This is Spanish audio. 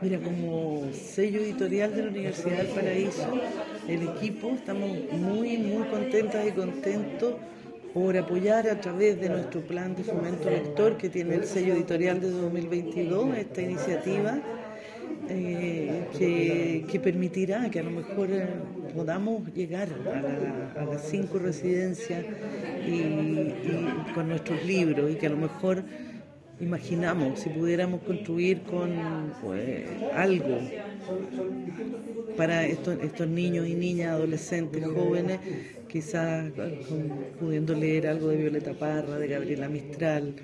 Mira, como sello editorial de la Universidad del Paraíso, el equipo estamos muy contentas y contentos por apoyar a través de nuestro plan de fomento lector que tiene el sello editorial de 2022 esta iniciativa que permitirá que a lo mejor podamos llegar a las 5 residencias y con nuestros libros y que a lo mejor imaginamos si pudiéramos construir con algo para estos niños y niñas, adolescentes, jóvenes, quizás pudiendo leer algo de Violeta Parra, de Gabriela Mistral,